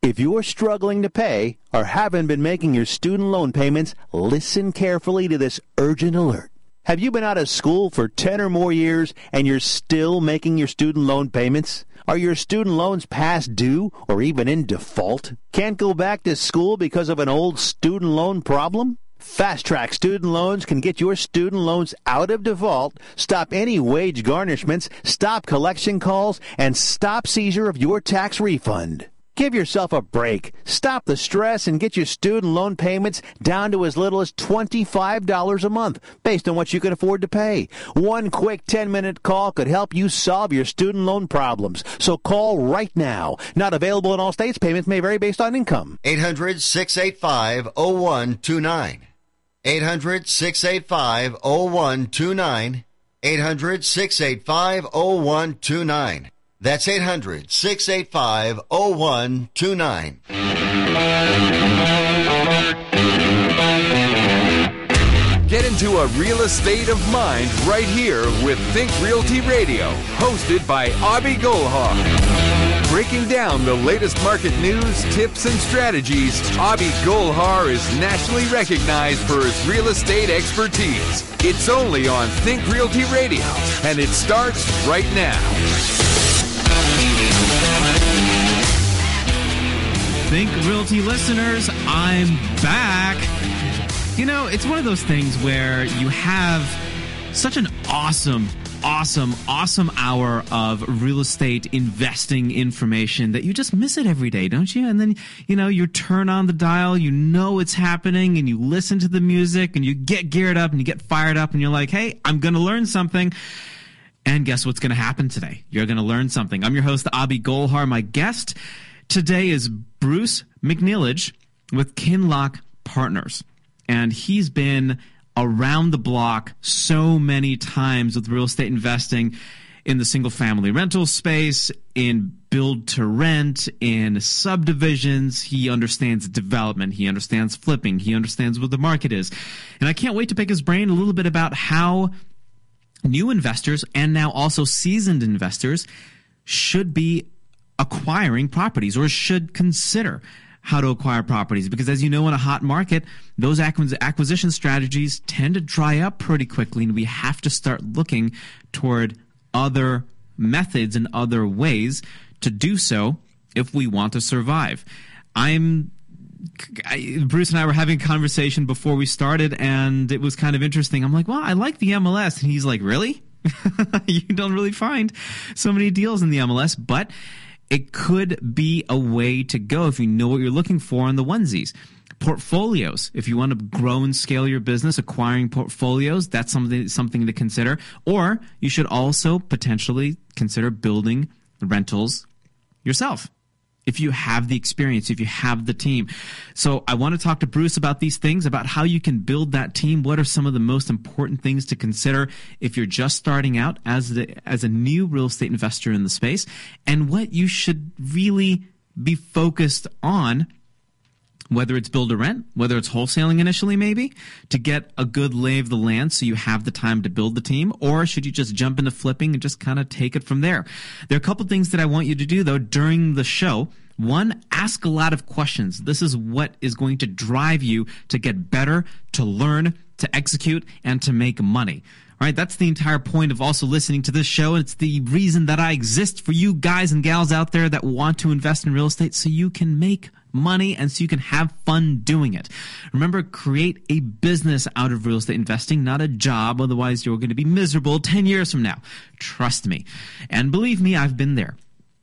If you're struggling to pay or haven't been making your student loan payments, listen carefully to this urgent alert. Have you been out of school for 10 or more years and you're still making your student loan payments? Are your student loans past due or even in default? Can't go back to school because of an old student loan problem? Fast Track Student Loans can get your student loans out of default, stop any wage garnishments, stop collection calls, and stop seizure of your tax refund. Give yourself a break. Stop the stress and get your student loan payments down to as little as $25 a month, based on what you can afford to pay. One quick 10-minute call could help you solve your student loan problems. So call right now. Not available in all states. Payments may vary based on income. 800-685-0129. 800-685-0129. 800-685-0129. That's 800-685-0129. Get into a real estate of mind right here with Think Realty Radio, hosted by Abhi Golhar. Breaking down the latest market news, tips, and strategies, Abhi Golhar is nationally recognized for his real estate expertise. It's only on Think Realty Radio, and it starts right now. Think Realty listeners, I'm back. You know, it's one of those things where you have such an awesome hour of real estate investing information that you just miss it every day, don't you? And then, you know, you turn on the dial, you know it's happening, and you listen to the music, and you get geared up, and you get fired up, and you're like, hey, I'm going to learn something. And guess what's going to happen today? You're going to learn something. I'm your host, Abhi Golhar. My guest today is Bruce McNeilage with Kinloch Partners. And he's been around the block so many times with real estate investing in the single-family rental space, in build-to-rent, in subdivisions. He understands development. He understands flipping. He understands what the market is. And I can't wait to pick his brain a little bit about how new investors and now also seasoned investors should be acquiring properties or should consider how to acquire properties. Because as you know, in a hot market, those acquisition strategies tend to dry up pretty quickly, and we have to start looking toward other methods and other ways to do so if we want to survive. Bruce and I were having a conversation before we started, and it was kind of interesting. I'm like, well, I like the MLS. And he's like, really? You don't really find so many deals in the MLS, but it could be a way to go if you know what you're looking for on the onesies. Portfolios. If you want to grow and scale your business, acquiring portfolios, that's something to consider. Or you should also potentially consider building rentals yourself, if you have the experience, if you have the team. So I want to talk to Bruce about these things, about how you can build that team. What are some of the most important things to consider if you're just starting out as a new real estate investor in the space, and what you should really be focused on, whether it's build to rent, whether it's wholesaling initially maybe, to get a good lay of the land so you have the time to build the team, or should you just jump into flipping and just kind of take it from there? There are a couple things that I want you to do, though, during the show. One, ask a lot of questions. This is what is going to drive you to get better, to learn, to execute, and to make money. All right, that's the entire point of also listening to this show. It's the reason that I exist for you guys and gals out there that want to invest in real estate so you can make money and so you can have fun doing it. Remember, create a business out of real estate investing, not a job. Otherwise, you're going to be miserable 10 years from now. Trust me. And believe me, I've been there.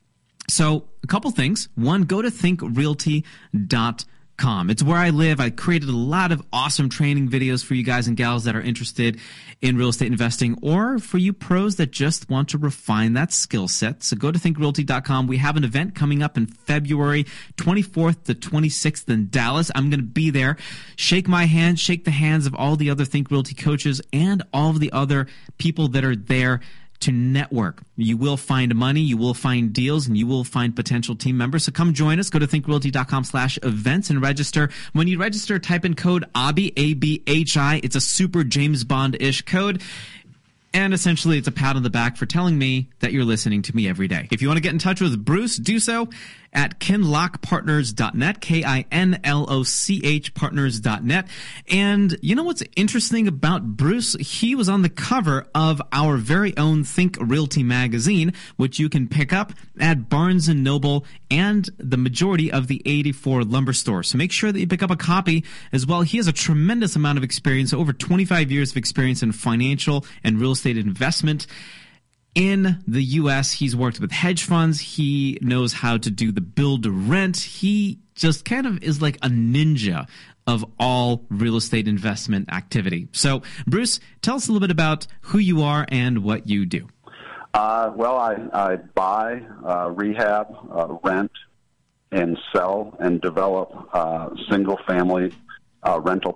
So a couple things. One, go to thinkrealty.com. It's where I live. I created a lot of awesome training videos for you guys and gals that are interested in real estate investing, or for you pros that just want to refine that skill set. So go to thinkrealty.com. We have an event coming up in February 24th to 26th in Dallas. I'm going to be there. Shake my hand, shake the hands of all the other Think Realty coaches and all of the other people that are there to network. You will find money, you will find deals, and you will find potential team members. So come join us. Go to thinkrealty.com/events and register. When you register, type in code ABHI, A-B-H-I. It's a super James Bond-ish code. And essentially, it's a pat on the back for telling me that you're listening to me every day. If you want to get in touch with Bruce, do so at kinlochpartners.net, KINLOCH partners.net. And you know what's interesting about Bruce? He was on the cover of our very own Think Realty magazine, which you can pick up at Barnes & Noble and the majority of the 84 lumber stores. So make sure that you pick up a copy as well. He has a tremendous amount of experience, over 25 years of experience in financial and real estate investment. In the U.S., he's worked with hedge funds. He knows how to do the build to rent. He just kind of is like a ninja of all real estate investment activity. So, Bruce, tell us a little bit about who you are and what you do. Well, I buy, rehab, rent, and sell and develop single-family rental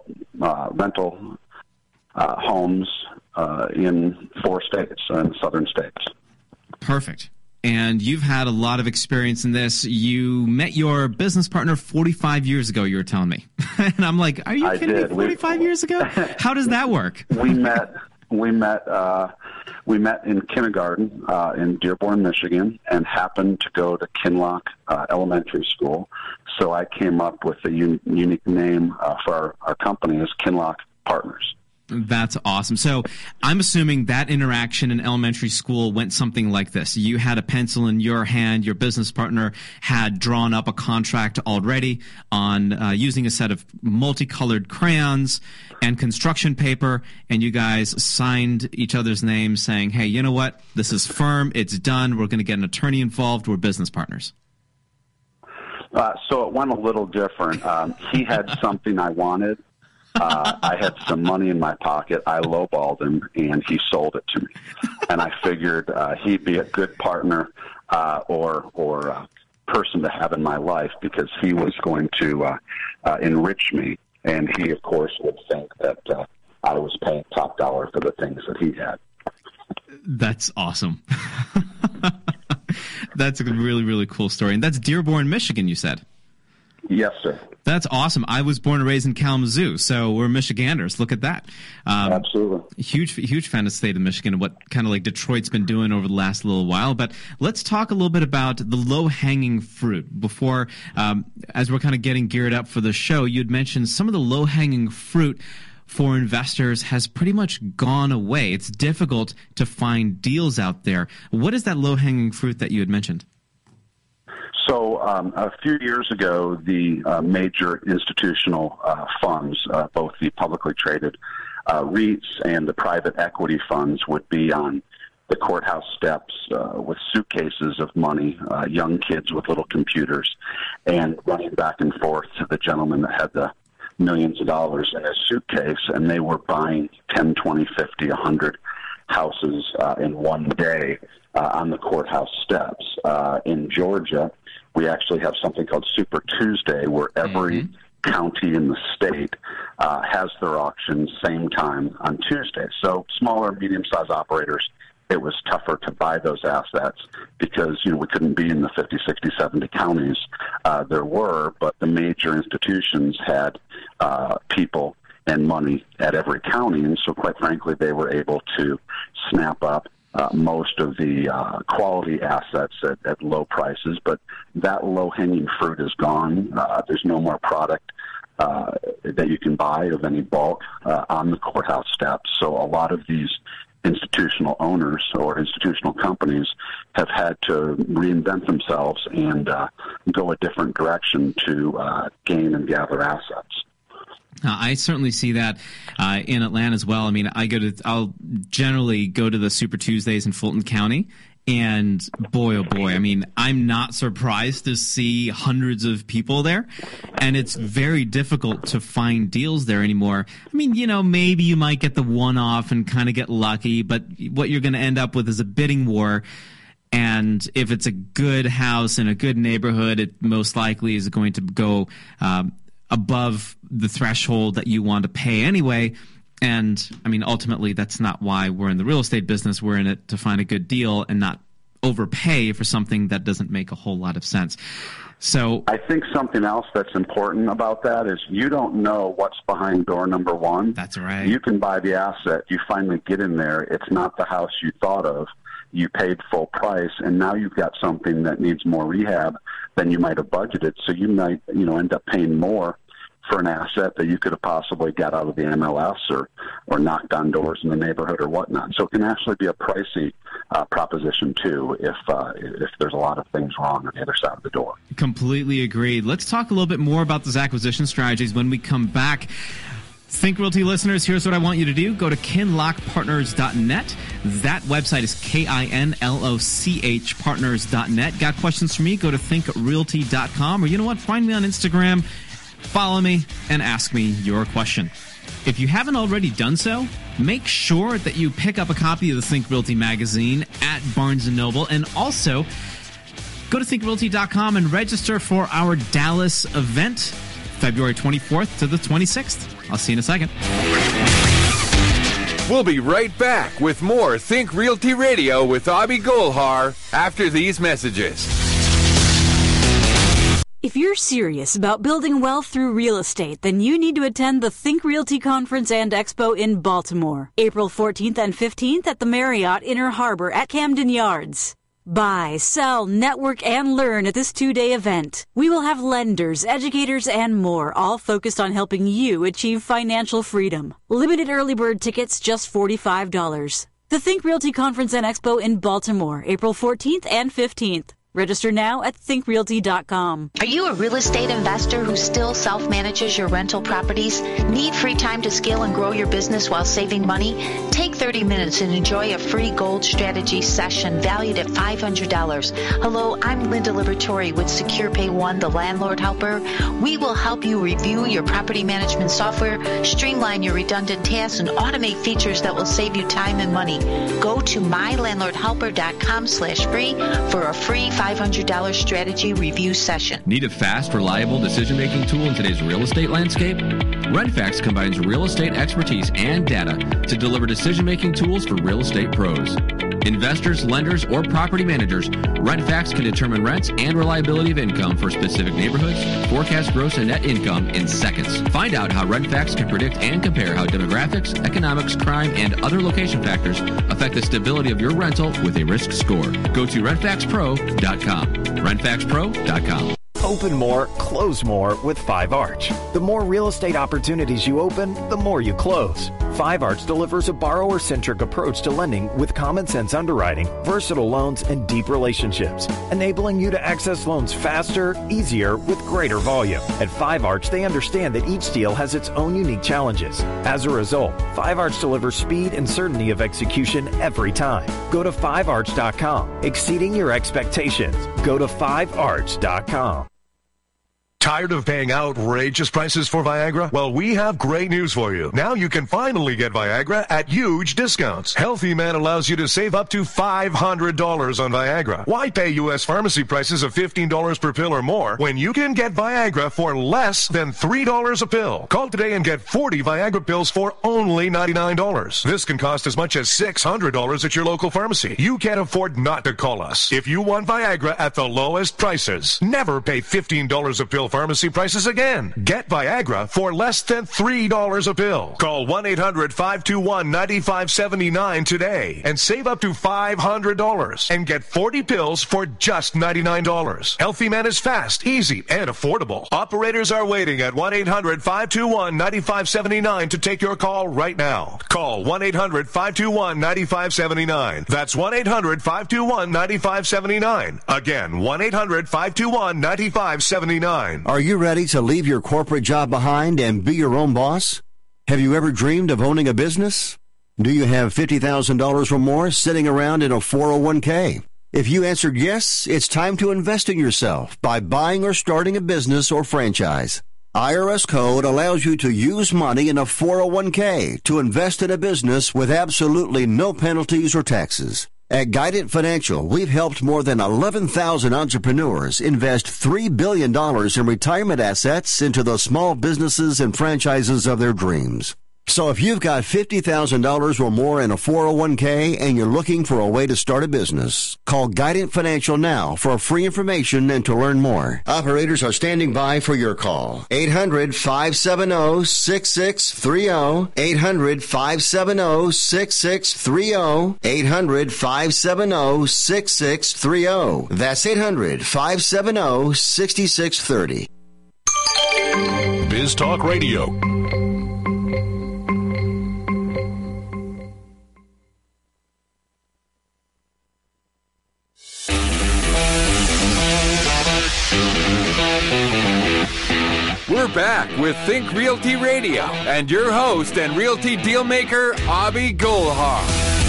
homes in 4 states, in southern states. Perfect. And you've had a lot of experience in this. You met your business partner 45 years ago, you were telling me. And I'm like, are you kidding me? 45 years ago? How does that work? We met in kindergarten in Dearborn, Michigan, and happened to go to Kinloch Elementary School. So I came up with a unique name for our company as Kinloch Partners. That's awesome. So I'm assuming that interaction in elementary school went something like this. You had a pencil in your hand. Your business partner had drawn up a contract already on using a set of multicolored crayons and construction paper, and you guys signed each other's names saying, hey, you know what? This is firm. It's done. We're going to get an attorney involved. We're business partners. So it went a little different. He had something I wanted. I had some money in my pocket. I lowballed him, and he sold it to me. And I figured he'd be a good partner or person to have in my life because he was going to enrich me. And he, of course, would think that I was paying top dollar for the things that he had. That's awesome. That's a really, really cool story. And that's Dearborn, Michigan, you said? Yes, sir. That's awesome. I was born and raised in Kalamazoo, so we're Michiganders. Look at that. Absolutely. Huge fan of the state of Michigan and what kind of like Detroit's been doing over the last little while. But let's talk a little bit about the low-hanging fruit. Before, as we're kind of getting geared up for the show, you'd mentioned some of the low-hanging fruit for investors has pretty much gone away. It's difficult to find deals out there. What is that low-hanging fruit that you had mentioned? So a few years ago, the major institutional funds, both the publicly traded REITs and the private equity funds, would be on the courthouse steps with suitcases of money, young kids with little computers, and running back and forth to the gentleman that had the millions of dollars in his suitcase, and they were buying 10, 20, 50, 100 houses in one day on the courthouse steps. In Georgia, we actually have something called Super Tuesday, where every county in the state has their auction same time on Tuesday. So smaller, medium-sized operators, it was tougher to buy those assets because, we couldn't be in the 50, 60, 70 counties there were, but the major institutions had people and money at every county, and so quite frankly, they were able to snap up most of the quality assets at low prices, but that low-hanging fruit is gone. There's no more product that you can buy of any bulk on the courthouse steps, so a lot of these institutional owners or institutional companies have had to reinvent themselves and go a different direction to gain and gather assets. I certainly see that in Atlanta as well. I mean, I'll generally go to the Super Tuesdays in Fulton County, and boy, oh boy, I mean, I'm not surprised to see hundreds of people there, and it's very difficult to find deals there anymore. I mean, maybe you might get the one-off and kind of get lucky, but what you're going to end up with is a bidding war. And if it's a good house in a good neighborhood, it most likely is going to go above the threshold that you want to pay anyway. And I mean, ultimately, that's not why we're in the real estate business. We're in it to find a good deal and not overpay for something that doesn't make a whole lot of sense. So I think something else that's important about that is you don't know what's behind door number one. That's right. You can buy the asset. You finally get in there. It's not the house you thought of. you paid full price, and now you've got something that needs more rehab than you might have budgeted. So you might, end up paying more for an asset that you could have possibly got out of the MLS or knocked on doors in the neighborhood or whatnot. So it can actually be a pricey proposition too if there's a lot of things wrong on the other side of the door. Completely agreed. Let's talk a little bit more about those acquisition strategies when we come back. Think Realty listeners, here's what I want you to do. Go to kinlochpartners.net. That website is KINLOCH partners.net. Got questions for me? Go to thinkrealty.com, or you know what? Find me on Instagram, follow me, and ask me your question. If you haven't already done so, make sure that you pick up a copy of the Think Realty magazine at Barnes & Noble, and also go to thinkrealty.com and register for our Dallas event, February 24th to the 26th. I'll see you in a second. We'll be right back with more Think Realty Radio with Abhi Golhar after these messages. If you're serious about building wealth through real estate, then you need to attend the Think Realty Conference and Expo in Baltimore, April 14th and 15th at the Marriott Inner Harbor at Camden Yards. Buy, sell, network, and learn at this 2-day event. We will have lenders, educators, and more, all focused on helping you achieve financial freedom. Limited early bird tickets, just $45. The Think Realty Conference and Expo in Baltimore, April 14th and 15th. Register now at thinkrealty.com. Are you a real estate investor who still self-manages your rental properties? Need free time to scale and grow your business while saving money? Take 30 minutes and enjoy a free gold strategy session valued at $500. Hello, I'm Linda Liberatore with Secure Pay One, the landlord helper. We will help you review your property management software, streamline your redundant tasks, and automate features that will save you time and money. Go to mylandlordhelper.com/free for a free $500 strategy review session. Need a fast, reliable decision-making tool in today's real estate landscape? Renfax combines real estate expertise and data to deliver decision-making tools for real estate pros. Investors, lenders, or property managers, Renfax can determine rents and reliability of income for specific neighborhoods, forecast gross and net income in seconds. Find out how Renfax can predict and compare how demographics, economics, crime, and other location factors affect the stability of your rental with a risk score. Go to renfaxpro.com. renfaxpro.com. Open more, close more with 5 Arch. The more real estate opportunities you open, the more you close. 5 Arch delivers a borrower-centric approach to lending with common sense underwriting, versatile loans, and deep relationships, enabling you to access loans faster, easier, with greater volume. At 5 Arch, they understand that each deal has its own unique challenges. As a result, 5 Arch delivers speed and certainty of execution every time. Go to 5arch.com, exceeding your expectations. Go to 5arch.com. Tired of paying outrageous prices for Viagra? Well, we have great news for you. Now you can finally get Viagra at huge discounts. Healthy Man allows you to save up to $500 on Viagra. Why pay U.S. pharmacy prices of $15 per pill or more when you can get Viagra for less than $3 a pill? Call today and get 40 Viagra pills for only $99. This can cost as much as $600 at your local pharmacy. You can't afford not to call us. If you want Viagra at the lowest prices, never pay $15 a pill pharmacy prices again. Get Viagra for less than $3 a pill. Call 1-800-521-9579 today and save up to $500 and get 40 pills for just $99. Healthy Man is fast, easy, and affordable. Operators are waiting at 1-800-521-9579 to take your call right now. Call 1-800-521-9579. That's 1-800-521-9579. Again, 1-800-521-9579. Are you ready to leave your corporate job behind and be your own boss? Have you ever dreamed of owning a business? Do you have $50,000 or more sitting around in a 401k? If you answered yes, it's time to invest in yourself by buying or starting a business or franchise. IRS code allows you to use money in a 401k to invest in a business with absolutely no penalties or taxes. At Guidant Financial, we've helped more than 11,000 entrepreneurs invest $3 billion in retirement assets into the small businesses and franchises of their dreams. So if you've got $50,000 or more in a 401k and you're looking for a way to start a business, call Guidant Financial now for free information and to learn more. Operators are standing by for your call. 800-570-6630. 800-570-6630. 800-570-6630. That's 800-570-6630. Biz Talk Radio. We're back with Think Realty Radio and your host and realty dealmaker, Abhi Golhar.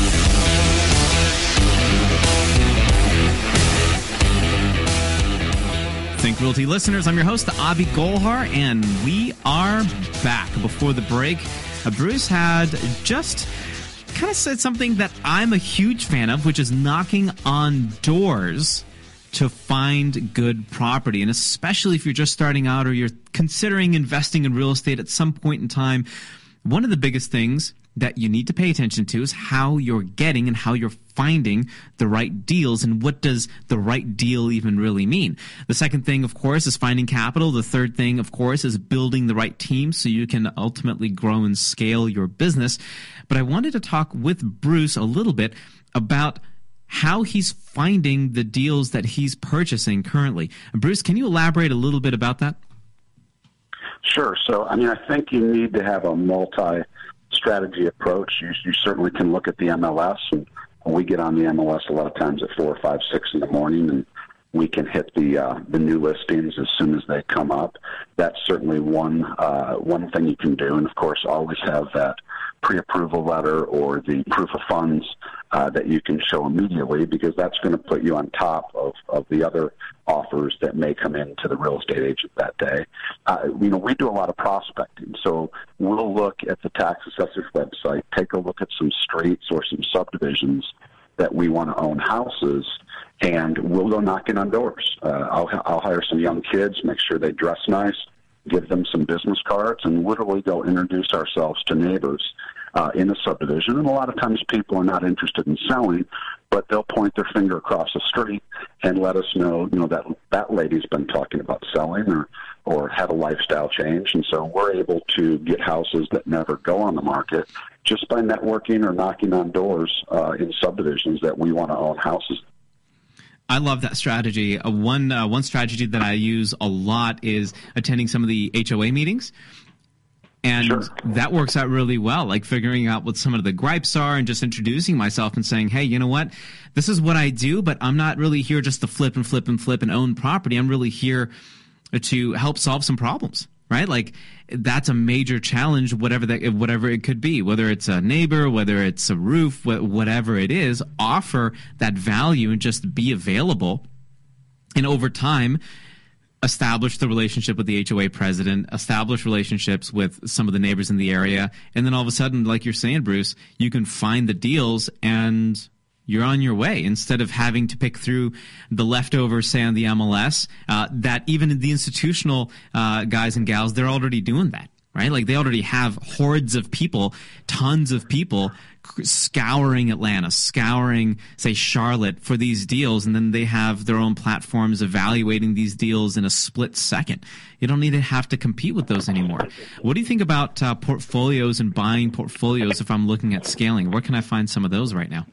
Think Realty listeners, I'm your host, Abhi Golhar, and we are back. Before the break, Bruce had just kind of said something that I'm a huge fan of, which is knocking on doors to find good property. And especially if you're just starting out or you're considering investing in real estate at some point in time, one of the biggest things that you need to pay attention to is how you're getting and how you're finding the right deals, and what does the right deal even really mean. The second thing, of course, is finding capital. The third thing, of course, is building the right team so you can ultimately grow and scale your business. But I wanted to talk with Bruce a little bit about how he's finding the deals that he's purchasing currently. Bruce, can you elaborate a little bit about that? Sure. So, I think you need to have a multi-strategy approach. You certainly can look at the MLS, and we get on the MLS a lot of times at 4, 5, 6 in the morning, and we can hit the new listings as soon as they come up. That's certainly one thing you can do, and of course, always have that pre-approval letter or the proof of funds that you can show immediately, because that's going to put you on top of the other offers that may come in to the real estate agent that day. We do a lot of prospecting, so we'll look at the tax assessor's website, take a look at some streets or some subdivisions that we want to own houses, and we'll go knocking on doors. I'll hire some young kids, make sure they dress nice, give them some business cards, and literally go introduce ourselves to neighbors in a subdivision. And a lot of times people are not interested in selling, but they'll point their finger across the street and let us know, that lady's been talking about selling or had a lifestyle change. And so we're able to get houses that never go on the market just by networking or knocking on doors in subdivisions that we want to own houses. I love that strategy. One strategy that I use a lot is attending some of the HOA meetings. And sure, that works out really well, like figuring out what some of the gripes are and just introducing myself and saying, hey, you know what? This is what I do, but I'm not really here just to flip and own property. I'm really here to help solve some problems, right? Like, that's a major challenge, whatever it could be, whether it's a neighbor, whether it's a roof, whatever it is, offer that value and just be available. And over time, establish the relationship with the HOA president, establish relationships with some of the neighbors in the area, and then all of a sudden, like you're saying, Bruce, you can find the deals and you're on your way, instead of having to pick through the leftovers, say, on the MLS, that even the institutional guys and gals, they're already doing that, right? Like, they already have hordes of people, tons of people scouring Atlanta, scouring, say, Charlotte for these deals, and then they have their own platforms evaluating these deals in a split second. You don't need to have to compete with those anymore. What do you think about portfolios and buying portfolios if I'm looking at scaling? Where can I find some of those right now?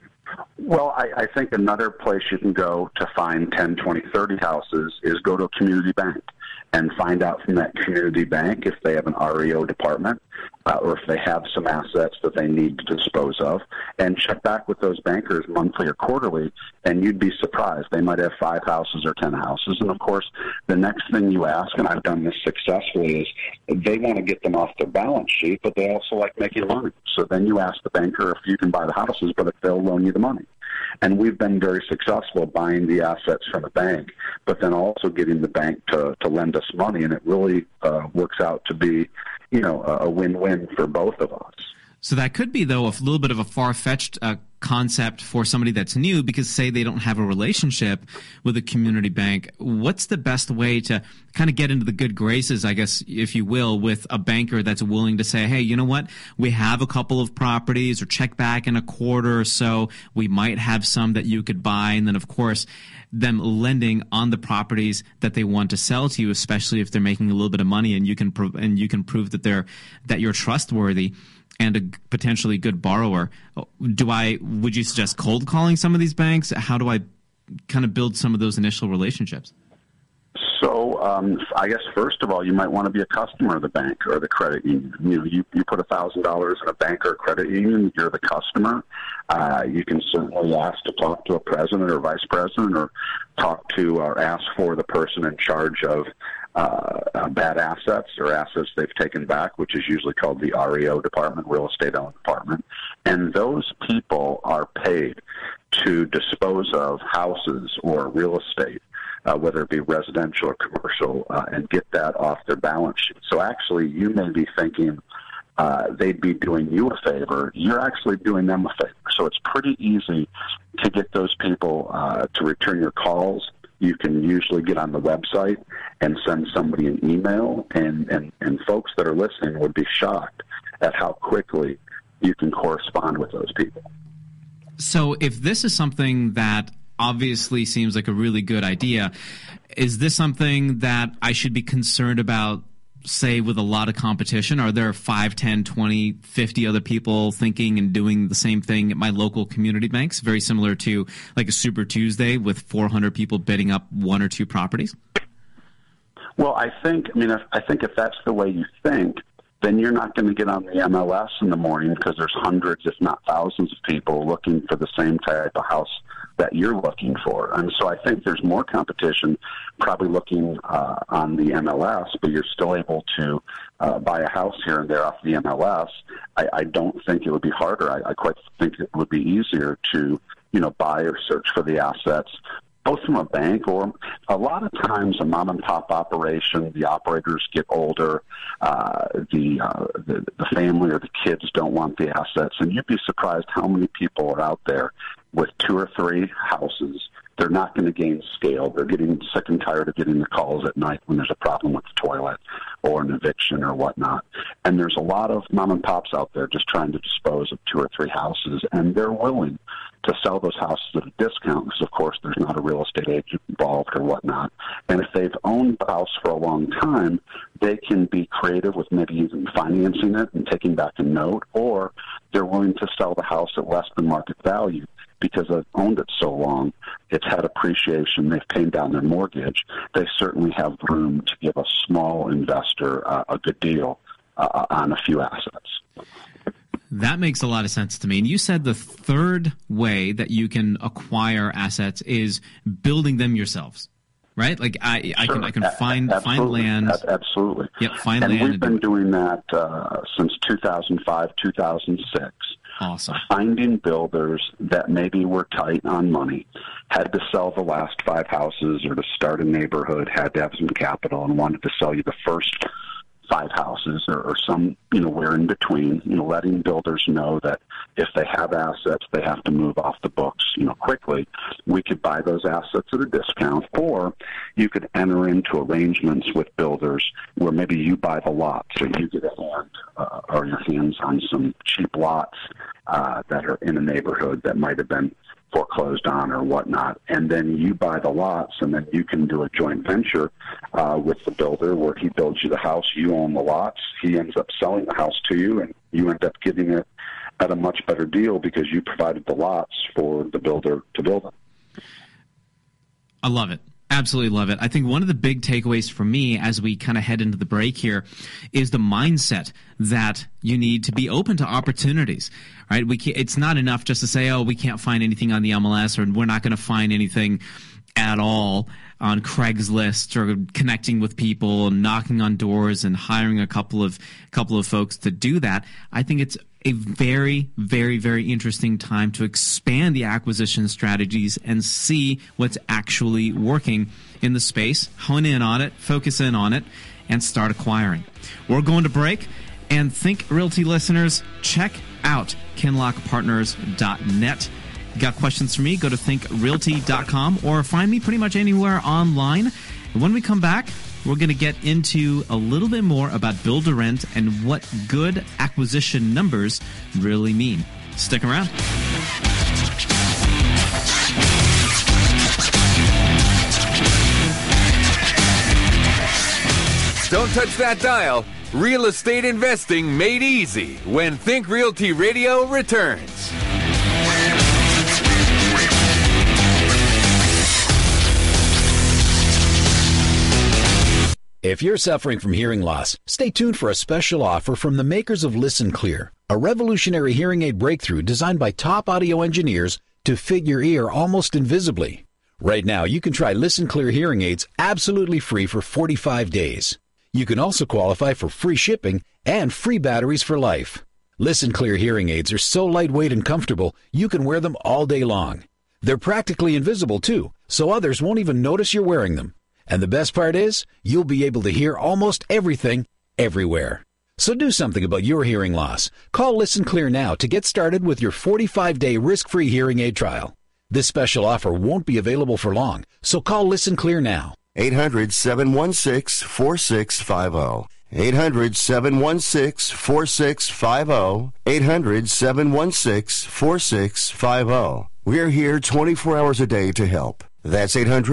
Well, I think another place you can go to find 10, 20, 30 houses is go to a community bank and find out from that community bank if they have an REO department or if they have some assets that they need to dispose of, and check back with those bankers monthly or quarterly, and you'd be surprised. They might have 5 houses or 10 houses. And, of course, the next thing you ask, and I've done this successfully, is they want to get them off their balance sheet, but they also like making money. So then you ask the banker if you can buy the houses, but if they'll loan you the money. And we've been very successful buying the assets from the bank, but then also getting the bank to lend us money, and it really works out to be, a win-win for both of us. So that could be, though, a little bit of a far-fetched concept for somebody that's new, because say they don't have a relationship with a community bank, what's the best way to kind of get into the good graces, I guess, if you will, with a banker that's willing to say, hey, you know what, we have a couple of properties, or check back in a quarter or so, we might have some that you could buy, and then of course them lending on the properties that they want to sell to you, especially if they're making a little bit of money, and you can prove that you're trustworthy and a potentially good borrower. Would you suggest cold calling some of these banks? How do I kind of build some of those initial relationships? So I guess first of all, you might want to be a customer of the bank or the credit union. You put $1,000 in a bank or a credit union, you're the customer. You can certainly ask to talk to a president or vice president, or talk to or ask for the person in charge of bad assets or assets they've taken back, which is usually called the REO department, real estate owned department. And those people are paid to dispose of houses or real estate, whether it be residential or commercial, and get that off their balance sheet. So actually, you may be thinking they'd be doing you a favor. You're actually doing them a favor. So it's pretty easy to get those people to return your calls. You can usually get on the website and send somebody an email, and folks that are listening would be shocked at how quickly you can correspond with those people. So if this is something that obviously seems like a really good idea, is this something that I should be concerned about, say, with a lot of competition? Are there 5, 10, 20, 50 other people thinking and doing the same thing at my local community banks? Very similar to like a Super Tuesday with 400 people bidding up 1 or 2 properties? Well, I think if that's the way you think, then you're not going to get on the MLS in the morning, because there's hundreds, if not thousands, of people looking for the same type of house that you're looking for. And so I think there's more competition probably looking on the MLS, but you're still able to buy a house here and there off the MLS. I don't think it would be harder. I quite think it would be easier to, buy or search for the assets, both from a bank or a lot of times a mom and pop operation. The operators get older, the family or the kids don't want the assets, and you'd be surprised how many people are out there with 2 or 3 houses. They're not going to gain scale. They're getting sick and tired of getting the calls at night when there's a problem with the toilet or an eviction or whatnot. And there's a lot of mom and pops out there just trying to dispose of 2 or 3 houses, and they're willing to sell those houses at a discount because, of course, there's not a real estate agent involved or whatnot. And if they've owned the house for a long time, they can be creative with maybe even financing it and taking back a note, or they're willing to sell the house at less than market value because they've owned it so long. It's had appreciation. They've paid down their mortgage. They certainly have room to give a small investor a good deal on a few assets. That makes a lot of sense to me. And you said the third way that you can acquire assets is building them yourselves, right? Like I can find land. Absolutely. Yep, find and land. And we've been doing that since 2005, 2006. Awesome. Finding builders that maybe were tight on money, had to sell the last 5 houses or to start a neighborhood, had to have some capital, and wanted to sell you the first 5 houses or somewhere in between, letting builders know that if they have assets, they have to move off the books, quickly. We could buy those assets at a discount, or you could enter into arrangements with builders where maybe you buy the lots, or you get a hand or your hands on some cheap lots that are in a neighborhood that might have been foreclosed on or whatnot, and then you buy the lots, and then you can do a joint venture with the builder where he builds you the house, you own the lots, he ends up selling the house to you, and you end up getting it at a much better deal because you provided the lots for the builder to build them. I love it. Absolutely love it. I think one of the big takeaways for me as we kind of head into the break here is the mindset that you need to be open to opportunities, right? It's not enough just to say, oh, we can't find anything on the MLS, or we're not going to find anything at all on Craigslist, or connecting with people and knocking on doors and hiring a couple of folks to do that. I think it's a very, very, very interesting time to expand the acquisition strategies and see what's actually working in the space, hone in on it, focus in on it, and start acquiring. We're going to break. And Think Realty listeners, check out kinlockpartners.net. You got questions for me, go to thinkrealty.com or find me pretty much anywhere online. And when we come back, we're going to get into a little bit more about build to rent and what good acquisition numbers really mean. Stick around. Don't touch that dial. Real estate investing made easy when Think Realty Radio returns. If you're suffering from hearing loss, stay tuned for a special offer from the makers of Listen Clear, a revolutionary hearing aid breakthrough designed by top audio engineers to fit your ear almost invisibly. Right now, you can try Listen Clear hearing aids absolutely free for 45 days. You can also qualify for free shipping and free batteries for life. Listen Clear hearing aids are so lightweight and comfortable, you can wear them all day long. They're practically invisible, too, so others won't even notice you're wearing them. And the best part is, you'll be able to hear almost everything, everywhere. So do something about your hearing loss. Call Listen Clear now to get started with your 45-day risk-free hearing aid trial. This special offer won't be available for long, so call Listen Clear now. 800-716-4650. 800-716-4650. 800-716-4650. We're here 24 hours a day to help. That's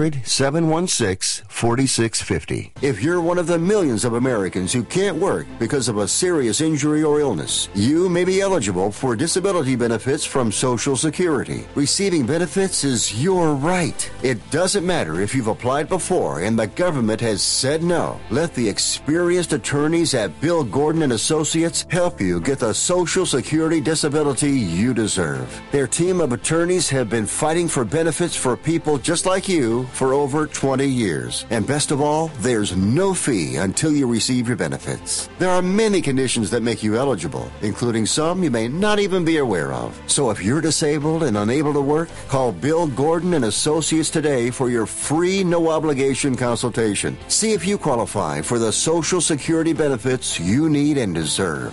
800-716-4650. If you're one of the millions of Americans who can't work because of a serious injury or illness, you may be eligible for disability benefits from Social Security. Receiving benefits is your right. It doesn't matter if you've applied before and the government has said no. Let the experienced attorneys at Bill Gordon & Associates help you get the Social Security disability you deserve. Their team of attorneys have been fighting for benefits for people just like you for over 20 years. And best of all, there's no fee until you receive your benefits. There are many conditions that make you eligible, including some you may not even be aware of. So if you're disabled and unable to work, call Bill Gordon & Associates today for your free no-obligation consultation. See if you qualify for the Social Security benefits you need and deserve.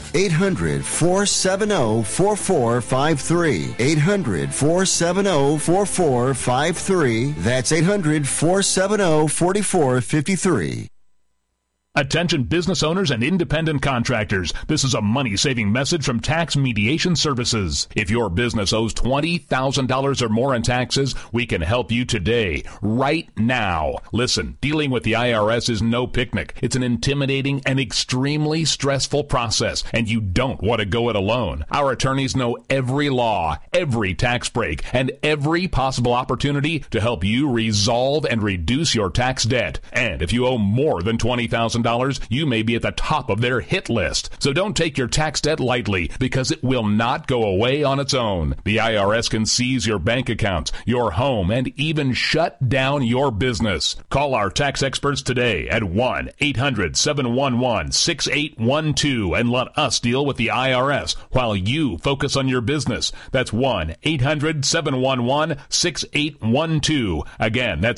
800-470-4453. 800-470-4453. That's 800-470-4453. Attention business owners and independent contractors. This is a money-saving message from Tax Mediation Services. If your business owes $20,000 or more in taxes, we can help you today, right now. Listen, dealing with the IRS is no picnic. It's an intimidating and extremely stressful process, and you don't want to go it alone. Our attorneys know every law, every tax break, and every possible opportunity to help you resolve and reduce your tax debt. And if you owe more than $20,000, you may be at the top of their hit list. So don't take your tax debt lightly, because it will not go away on its own. The IRS can seize your bank accounts, your home, and even shut down your business. Call our tax experts today at 1-800-711-6812 and let us deal with the IRS while you focus on your business. That's 1-800-711-6812. Again, that's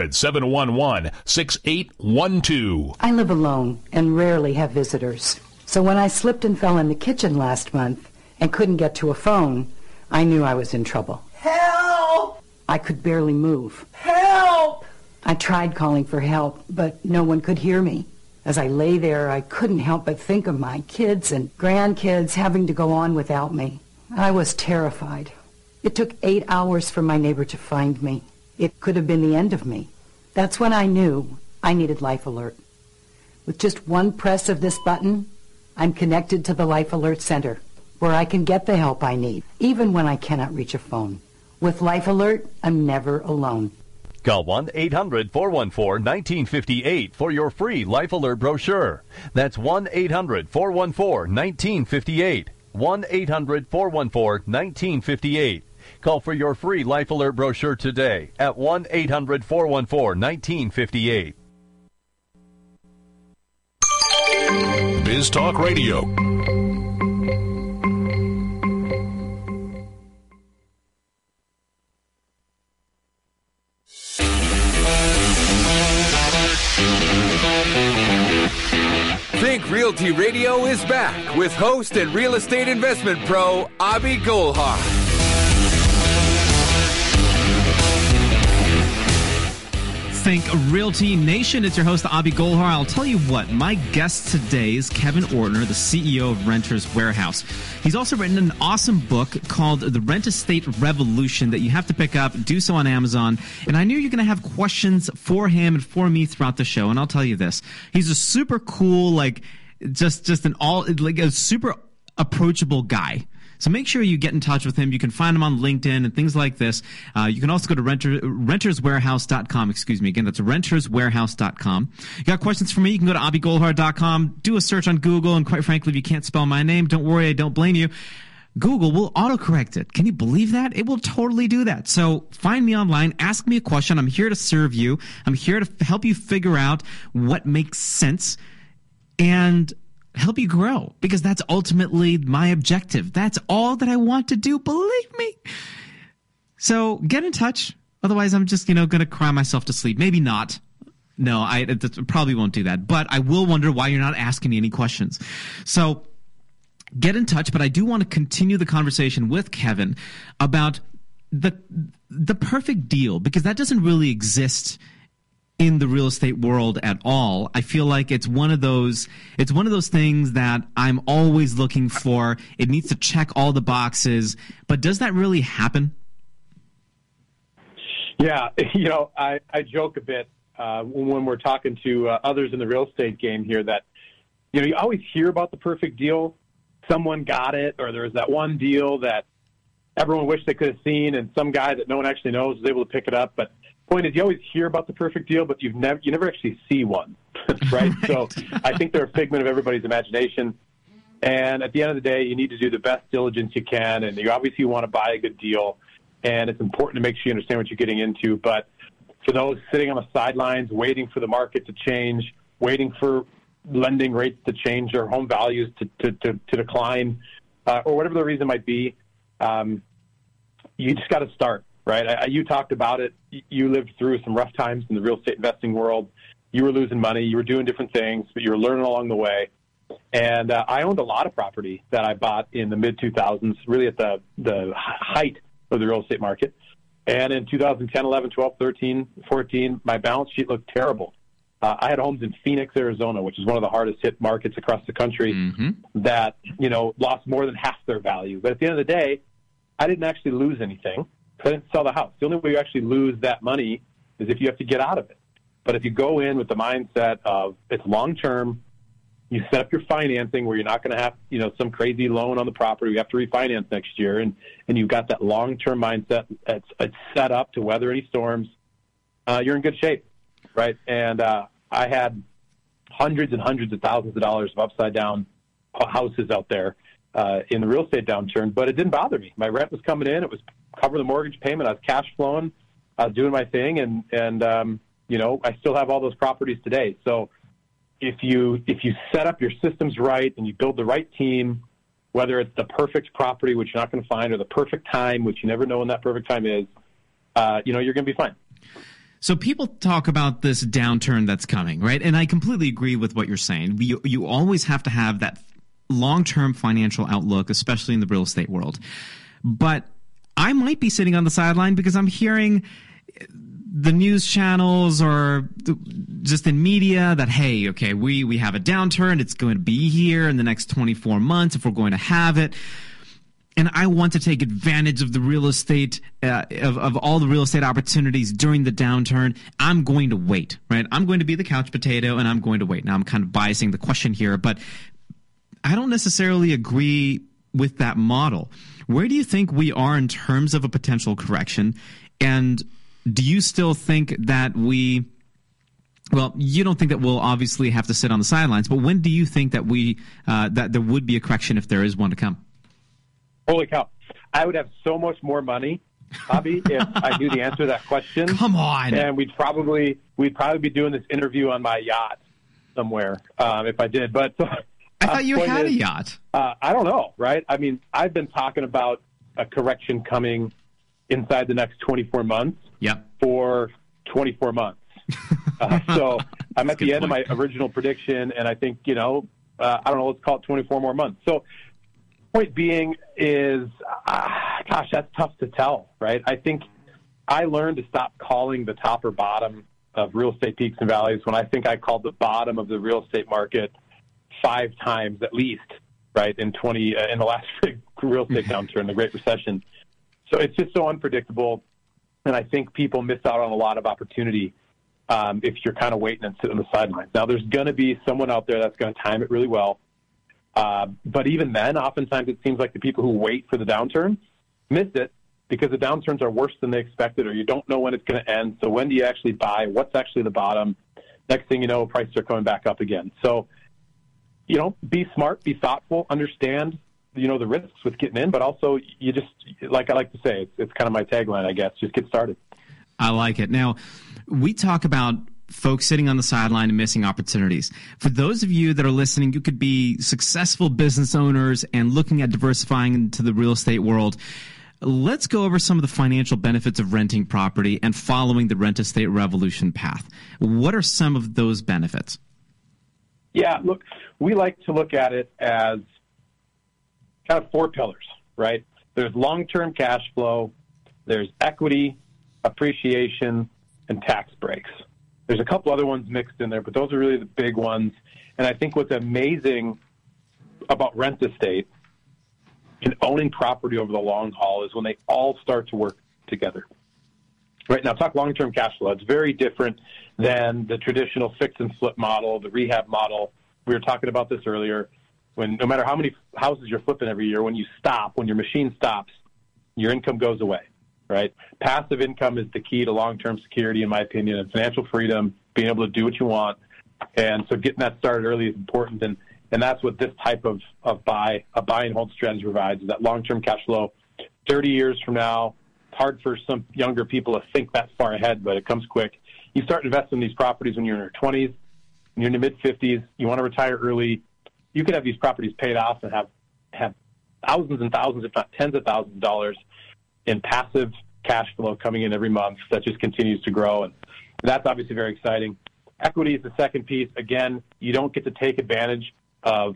800-711-6812. I live alone and rarely have visitors. So when I slipped and fell in the kitchen last month and couldn't get to a phone, I knew I was in trouble. Help! I could barely move. Help! I tried calling for help, but no one could hear me. As I lay there, I couldn't help but think of my kids and grandkids having to go on without me. I was terrified. It took 8 hours for my neighbor to find me. It could have been the end of me. That's when I knew I needed Life Alert. With just one press of this button, I'm connected to the Life Alert Center, where I can get the help I need, even when I cannot reach a phone. With Life Alert, I'm never alone. Call 1-800-414-1958 for your free Life Alert brochure. That's 1-800-414-1958. 1-800-414-1958. Call for your free Life Alert brochure today at 1-800-414-1958. Biz Talk Radio. Think Think Realty Radio is back with host and real estate investment pro, Abhi Golhar. Think Realty Nation. It's your host, Abhi Golhar. I'll tell you what, my guest today is Kevin Ortner, the CEO of Renters Warehouse. He's also written an awesome book called The Rent Estate Revolution that you have to pick up. Do so on Amazon. And I knew you're going to have questions for him and for me throughout the show. And I'll tell you this. He's a super cool, just a super approachable guy. So make sure you get in touch with him. You can find him on LinkedIn and things like this. You can also go to renterswarehouse.com. Excuse me. Again, that's renterswarehouse.com. You got questions for me? You can go to abhigolhar.com. Do a search on Google. And quite frankly, if you can't spell my name, don't worry. I don't blame you. Google will autocorrect it. Can you believe that? It will totally do that. So find me online. Ask me a question. I'm here to serve you. I'm here to help you figure out what makes sense and help you grow, because that's ultimately my objective. That's all that I want to do, believe me. So get in touch. Otherwise, I'm just, going to cry myself to sleep. Maybe not. No, I probably won't do that. But I will wonder why you're not asking me any questions. So get in touch. But I do want to continue the conversation with Kevin about the perfect deal, because that doesn't really exist in the real estate world at all. I feel like it's one of those things that I'm always looking for. It needs to check all the boxes, but does that really happen? Yeah, I joke a bit when we're talking to others in the real estate game here that, you always hear about the perfect deal. Someone got it, or there's that one deal that everyone wished they could have seen, and some guy that no one actually knows was able to pick it up. But point is, you always hear about the perfect deal, but you never actually see one, right? So I think they're a figment of everybody's imagination. And at the end of the day, you need to do the best diligence you can, and you obviously want to buy a good deal, and it's important to make sure you understand what you're getting into. But for those sitting on the sidelines, waiting for the market to change, waiting for lending rates to change or home values to decline, or whatever the reason might be, you just got to start. Right. You talked about it. You lived through some rough times in the real estate investing world. You were losing money. You were doing different things, but you were learning along the way. And I owned a lot of property that I bought in the mid-2000s, really at the height of the real estate market. And in 2010, 11, 12, 13, 14, my balance sheet looked terrible. I had homes in Phoenix, Arizona, which is one of the hardest hit markets across the country, that, lost more than half their value. But at the end of the day, I didn't actually lose anything. I didn't sell the house. The only way you actually lose that money is if you have to get out of it. But if you go in with the mindset of it's long-term, you set up your financing where you're not going to have, some crazy loan on the property. You have to refinance next year. And you've got that long-term mindset. It's set up to weather any storms. You're in good shape, right? And I had hundreds and hundreds of thousands of dollars of upside-down houses out there in the real estate downturn, but it didn't bother me. My rent was coming in. It was cover the mortgage payment. I was cash flowing. I was doing my thing, and I still have all those properties today. So if you set up your systems right and you build the right team, whether it's the perfect property, which you're not going to find, or the perfect time, which you never know when that perfect time is, you're going to be fine. So people talk about this downturn that's coming, right? And I completely agree with what you're saying. You always have to have that long-term financial outlook, especially in the real estate world. But I might be sitting on the sideline because I'm hearing the news channels or just in media that, hey, okay, we have a downturn. It's going to be here in the next 24 months if we're going to have it. And I want to take advantage of the real estate, of all the real estate opportunities during the downturn. I'm going to wait, right? I'm going to be the couch potato and I'm going to wait. Now I'm kind of biasing the question here, but I don't necessarily agree with that model. Where do you think we are in terms of a potential correction? And do you still think that you don't think that we'll obviously have to sit on the sidelines, but when do you think that that there would be a correction if there is one to come? Holy cow. I would have so much more money, Abhi, if I knew the answer to that question. Come on. And we'd probably be doing this interview on my yacht somewhere if I did. But I thought you had a yacht. I don't know, right? I mean, I've been talking about a correction coming inside the next 24 months for 24 months. So I'm at the end of my original prediction, and I think, let's call it 24 more months. So point being is, gosh, that's tough to tell, right? I think I learned to stop calling the top or bottom of real estate peaks and valleys when I think I called the bottom of the real estate market 5 times at least, right, in the last big real estate downturn, the Great Recession. So it's just so unpredictable, and I think people miss out on a lot of opportunity if you're kind of waiting and sitting on the sidelines. Now, there's going to be someone out there that's going to time it really well, but even then, oftentimes it seems like the people who wait for the downturn miss it because the downturns are worse than they expected, or you don't know when it's going to end. So when do you actually buy? What's actually the bottom? Next thing you know, prices are coming back up again. So, be smart, be thoughtful, understand, the risks with getting in, but also you just, like I like to say, it's kind of my tagline, I guess, just get started. I like it. Now, we talk about folks sitting on the sideline and missing opportunities. For those of you that are listening, you could be successful business owners and looking at diversifying into the real estate world. Let's go over some of the financial benefits of renting property and following the rent estate revolution path. What are some of those benefits? Yeah, look, we like to look at it as kind of 4 pillars, right? There's long-term cash flow, there's equity, appreciation, and tax breaks. There's a couple other ones mixed in there, but those are really the big ones. And I think what's amazing about rent estate and owning property over the long haul is when they all start to work together. Right now, talk long-term cash flow. It's very different than the traditional fix and flip model, the rehab model. We were talking about this earlier. When no matter how many houses you're flipping every year, when your machine stops, your income goes away, right? Passive income is the key to long-term security, in my opinion, and financial freedom, being able to do what you want. And so getting that started early is important. And that's what this type of buy and hold strategy provides, is that long-term cash flow. 30 years from now, it's hard for some younger people to think that far ahead, but it comes quick. You start investing in these properties when you're in your 20s, when you're in your mid-50s, you want to retire early. You could have these properties paid off and have thousands and thousands, if not tens of thousands of dollars in passive cash flow coming in every month that just continues to grow. And that's obviously very exciting. Equity is the second piece. Again, you don't get to take advantage of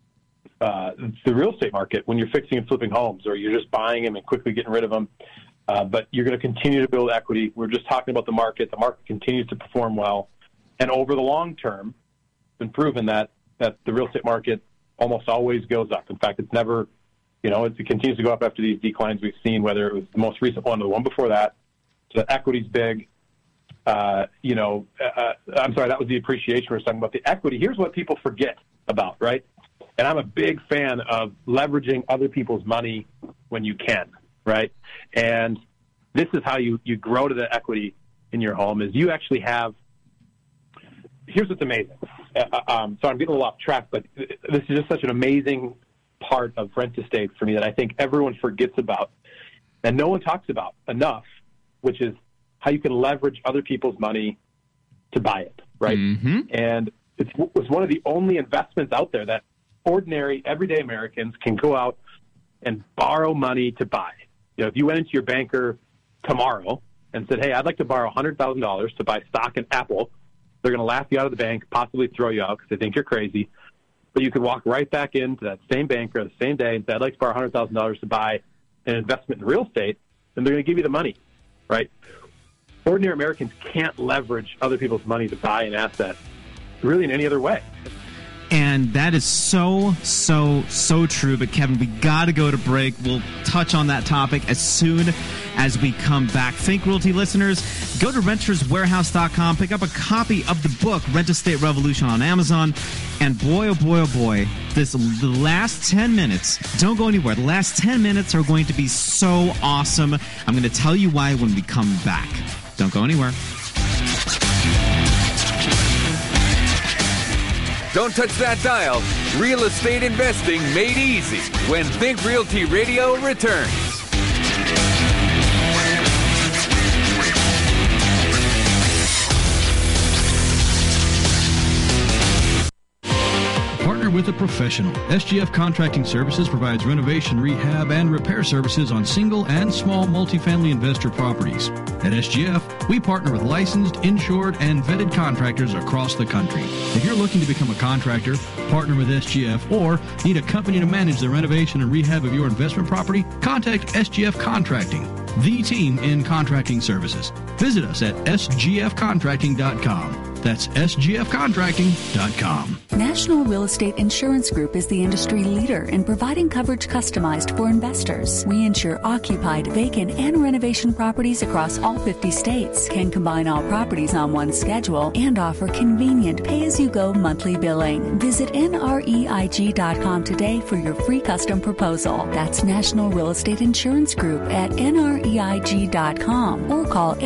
the real estate market when you're fixing and flipping homes, or you're just buying them and quickly getting rid of them. But you're going to continue to build equity. We're just talking about the market. The market continues to perform well. And over the long term, it's been proven that the real estate market almost always goes up. In fact, it's never, it continues to go up after these declines we've seen, whether it was the most recent one or the one before that. So the equity's big. I'm sorry, that was the appreciation we were talking about. The equity, here's what people forget about, right? And I'm a big fan of leveraging other people's money when you can, right? And this is how you grow to the equity in your home, is you actually have, here's what's amazing. So I'm getting a little off track, but this is just such an amazing part of rent estate for me that I think everyone forgets about and no one talks about enough, which is how you can leverage other people's money to buy it, right? Mm-hmm. And it's one of the only investments out there that ordinary, everyday Americans can go out and borrow money to buy. If you went into your banker tomorrow and said, hey, I'd like to borrow $100,000 to buy stock in Apple, they're going to laugh you out of the bank, possibly throw you out because they think you're crazy. But you could walk right back into that same banker the same day and say, I'd like to borrow $100,000 to buy an investment in real estate, and they're going to give you the money, right? Ordinary Americans can't leverage other people's money to buy an asset really in any other way. And that is so true. But, Kevin, we got to go to break. We'll touch on that topic as soon as we come back. Think Realty listeners, go to renterswarehouse.com, pick up a copy of the book, Rent Estate Revolution, on Amazon. And boy, oh boy, oh boy, the last 10 minutes, don't go anywhere. The last 10 minutes are going to be so awesome. I'm going to tell you why when we come back. Don't go anywhere. Don't touch that dial. Real estate investing made easy when Think Realty Radio returns. Partner with a professional. SGF Contracting Services provides renovation, rehab, and repair services on single and small multifamily investor properties. At SGF, we partner with licensed, insured, and vetted contractors across the country. If you're looking to become a contractor, partner with SGF, or need a company to manage the renovation and rehab of your investment property, contact SGF Contracting, the team in contracting services. Visit us at sgfcontracting.com. That's sgfcontracting.com. National Real Estate Insurance Group is the industry leader in providing coverage customized for investors. We insure occupied, vacant, and renovation properties across all 50 states, can combine all properties on one schedule, and offer convenient pay-as-you-go monthly billing. Visit nreig.com today for your free custom proposal. That's National Real Estate Insurance Group at nreig.com or call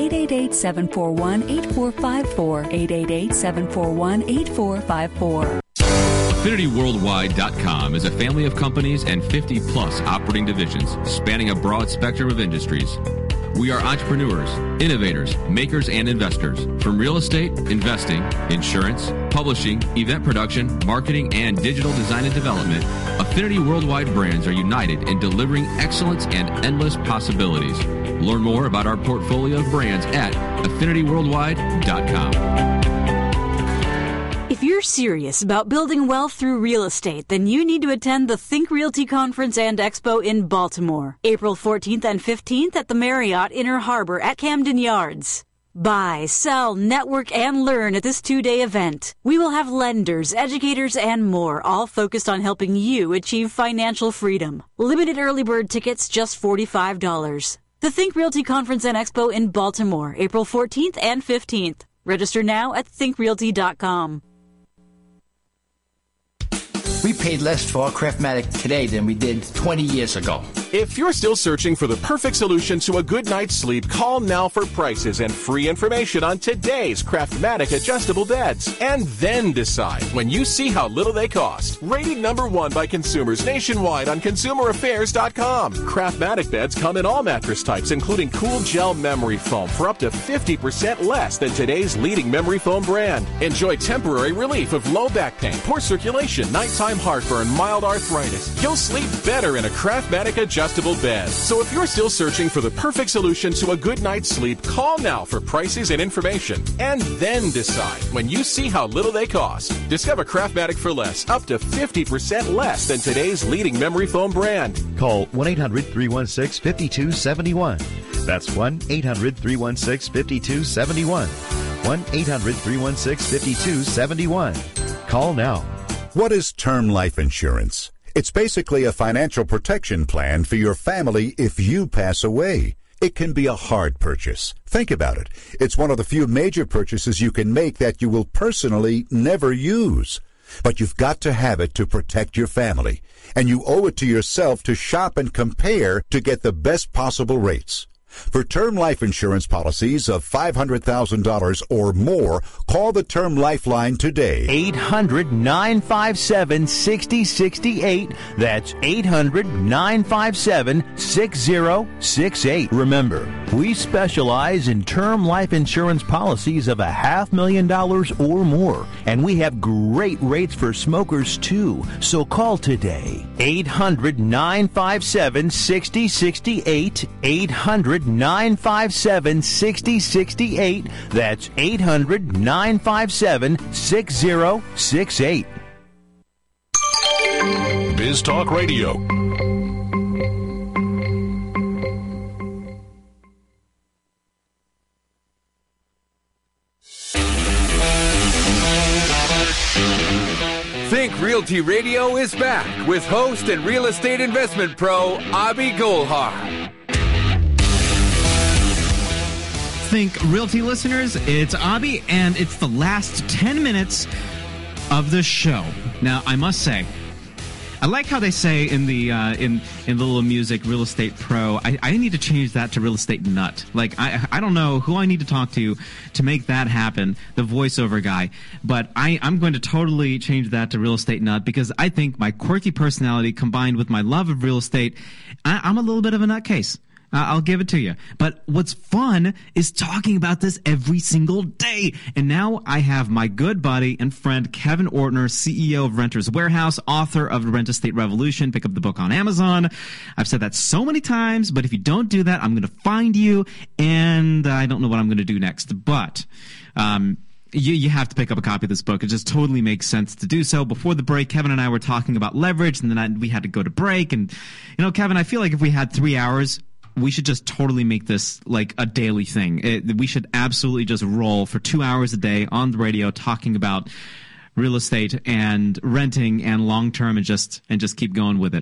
888-741-8454, 888-741-8454. AffinityWorldwide.com is a family of companies and 50-plus operating divisions spanning a broad spectrum of industries. We are entrepreneurs, innovators, makers, and investors. From real estate, investing, insurance, publishing, event production, marketing, and digital design and development, Affinity Worldwide brands are united in delivering excellence and endless possibilities. Learn more about our portfolio of brands at AffinityWorldwide.com. If you're serious about building wealth through real estate, then you need to attend the Think Realty Conference and Expo in Baltimore, April 14th and 15th at the Marriott Inner Harbor at Camden Yards. Buy, sell, network, and learn at this 2-day event. We will have lenders, educators, and more, all focused on helping you achieve financial freedom. Limited early bird tickets, just $45. The Think Realty Conference and Expo in Baltimore, April 14th and 15th. Register now at thinkrealty.com. We paid less for our Craftmatic today than we did 20 years ago. If you're still searching for the perfect solution to a good night's sleep, call now for prices and free information on today's Craftmatic adjustable beds. And then decide when you see how little they cost. Rated #1 by consumers nationwide on ConsumerAffairs.com. Craftmatic beds come in all mattress types, including cool gel memory foam for up to 50% less than today's leading memory foam brand. Enjoy temporary relief of low back pain, poor circulation, nighttime heartburn, mild arthritis. You'll sleep better in a Craftmatic adjustable bed. So if you're still searching for the perfect solution to a good night's sleep, call now for prices and information. And then decide when you see how little they cost. Discover Craftmatic for less, up to 50% less than today's leading memory foam brand. Call 1-800-316-5271. That's 1-800-316-5271. 1-800-316-5271. Call now. What is term life insurance? It's basically a financial protection plan for your family if you pass away. It can be a hard purchase. Think about it. It's one of the few major purchases you can make that you will personally never use. But you've got to have it to protect your family. And you owe it to yourself to shop and compare to get the best possible rates. For term life insurance policies of $500,000 or more, call the Term Lifeline today. 800-957-6068. That's 800-957-6068. Remember, we specialize in term life insurance policies of $500,000 or more, and we have great rates for smokers too. So call today. 800-957-6068. 800-957-6068. That's 800-957-6068. Biz Talk Radio. Think Realty Radio is back with host and real estate investment pro, Abhi Golhar. Think Realty listeners, it's Abhi, and it's the last 10 minutes of the show. Now, I must say, I like how they say in the in the little music, Real Estate Pro. I need to change that to Real Estate Nut. Like I don't know who I need to talk to make that happen. The voiceover guy, but I'm going to totally change that to Real Estate Nut because I think my quirky personality combined with my love of real estate, I'm a little bit of a nutcase. I'll give it to you. But what's fun is talking about this every single day. And now I have my good buddy and friend, Kevin Ortner, CEO of Renters Warehouse, author of The Rent Estate Revolution. Pick up the book on Amazon. I've said that so many times, but if you don't do that, I'm going to find you, and I don't know what I'm going to do next. But you have to pick up a copy of this book. It just totally makes sense to do so. Before the break, Kevin and I were talking about leverage, and then we had to go to break. And, Kevin, I feel like if we had 3 hours, we should just totally make this like a daily thing. We should absolutely just roll for 2 hours a day on the radio talking about real estate and renting and long-term and just keep going with it.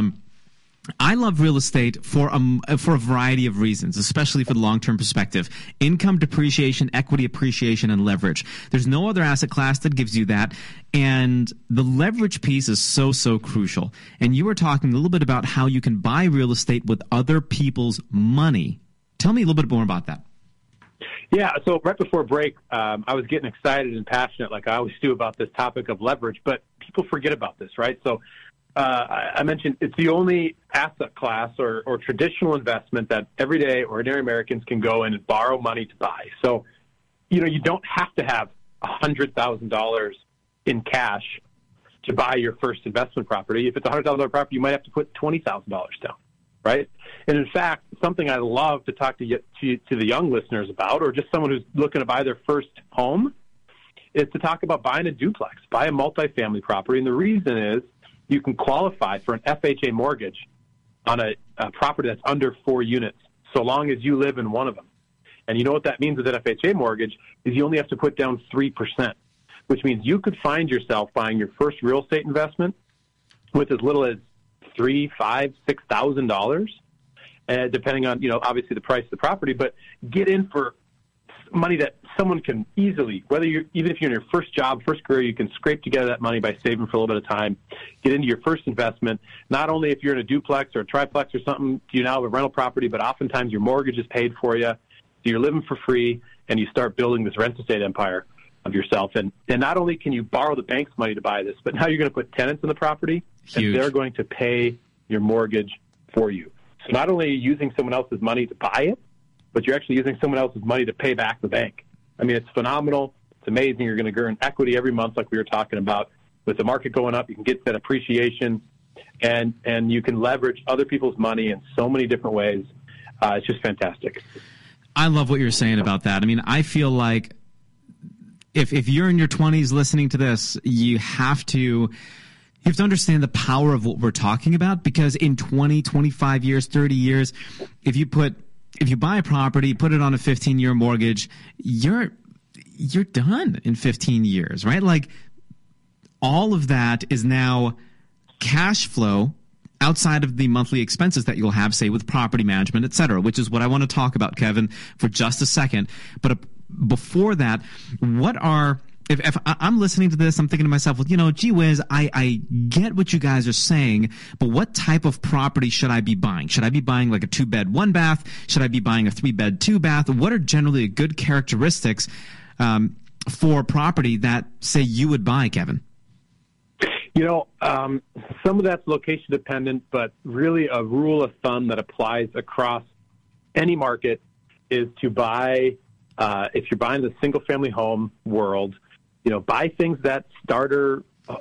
I love real estate for a variety of reasons, especially for the long-term perspective. Income depreciation, equity appreciation, and leverage. There's no other asset class that gives you that. And the leverage piece is so, so crucial. And you were talking a little bit about how you can buy real estate with other people's money. Tell me a little bit more about that. Yeah, so right before break, I was getting excited and passionate like I always do about this topic of leverage, but people forget about this, right? So I mentioned it's the only asset class or traditional investment that everyday ordinary Americans can go in and borrow money to buy. So, you don't have to have $100,000 in cash to buy your first investment property. If it's a $100,000 property, you might have to put $20,000 down, right? And in fact, something I love to talk to the young listeners about, or just someone who's looking to buy their first home, is to talk about buying a duplex, buy a multifamily property. And the reason is, you can qualify for an FHA mortgage on a property that's under 4 units, so long as you live in one of them. And you know what that means with an FHA mortgage is you only have to put down 3%, which means you could find yourself buying your first real estate investment with as little as $3,000, $5,000, $6,000, depending on, obviously the price of the property, but get in for money that someone can easily, even if you're in your first job, first career, you can scrape together that money by saving for a little bit of time, get into your first investment. Not only if you're in a duplex or a triplex or something, you now have a rental property, but oftentimes your mortgage is paid for you, so you're living for free, and you start building this rent estate empire of yourself. And not only can you borrow the bank's money to buy this, but now you're going to put tenants in the property, and they're going to pay your mortgage for you. So not only are you using someone else's money to buy it, but you're actually using someone else's money to pay back the bank. I mean, it's phenomenal. It's amazing. You're going to earn equity every month like we were talking about. With the market going up, you can get that appreciation, and you can leverage other people's money in so many different ways. It's just fantastic. I love what you're saying about that. I mean, I feel like if you're in your 20s listening to this, you have to understand the power of what we're talking about, because in 20, 25 years, 30 years, if you buy a property, put it on a 15-year mortgage, you're done in 15 years, right? Like, all of that is now cash flow outside of the monthly expenses that you'll have, say, with property management, et cetera, which is what I want to talk about, Kevin, for just a second. But before that, if I'm listening to this, I'm thinking to myself, well, gee whiz, I get what you guys are saying, but what type of property should I be buying? Should I be buying like a 2-bed, 1-bath? Should I be buying a 3-bed, 2-bath? What are generally good characteristics for property that, say, you would buy, Kevin? Some of that's location dependent, but really a rule of thumb that applies across any market is to buy, if you're buying the single-family home world, buy things that starter